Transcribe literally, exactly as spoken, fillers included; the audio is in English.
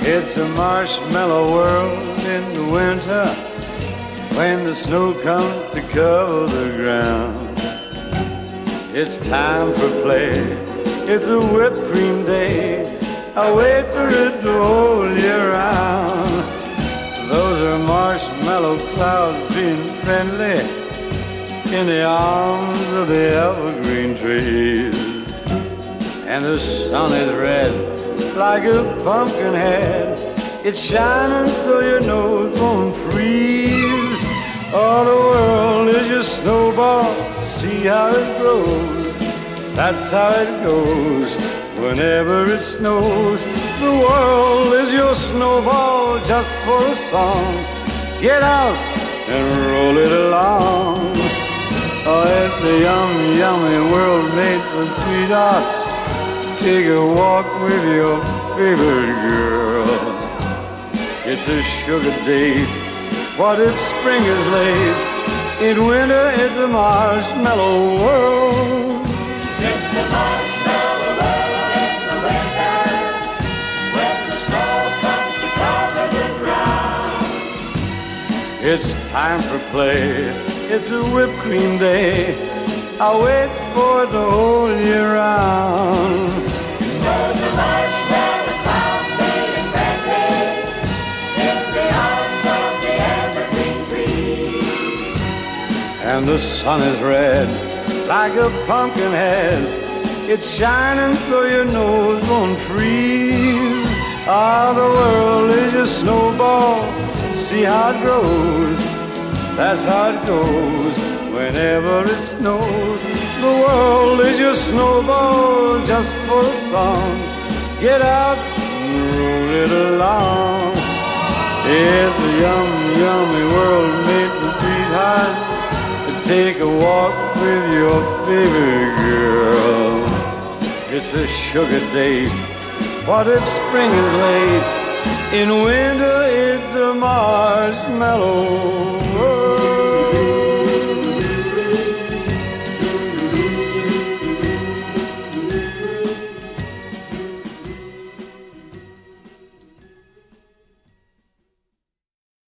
It's a marshmallow world in the winter when the snow comes to cover the ground. It's time for play, it's a whipped cream day. I wait for it the whole year round. Those are marshmallow clouds being friendly in the arms of the evergreen trees. And the sun is red like a pumpkin head. It's shining so your nose won't freeze. Oh, the world is your snowball, see how it grows. That's how it goes whenever it snows. The world is your snowball just for a song. Get out and roll it along. Oh, it's a yummy, yummy world made for sweethearts. Take a walk with your favorite girl. It's a sugar date. What if spring is late? In winter it's a marshmallow world. It's a marshmallow world in the winter when the snow comes to cover the ground. It's time for play. It's a whipped cream day. I wait for it the whole year round. Those are marshmallow clouds made and friendly in the arms of the evergreen trees. And the sun is red like a pumpkin head. It's shining so your nose won't freeze. Ah, the world is your snowball, see how it grows. That's how it goes whenever it snows. The world is your snowball just for a song. Get out and roll it along. It's a yummy, yummy world made for sweethearts. Take a walk with your favorite girl. It's a sugar date. What if spring is late? In winter it's a marshmallow world.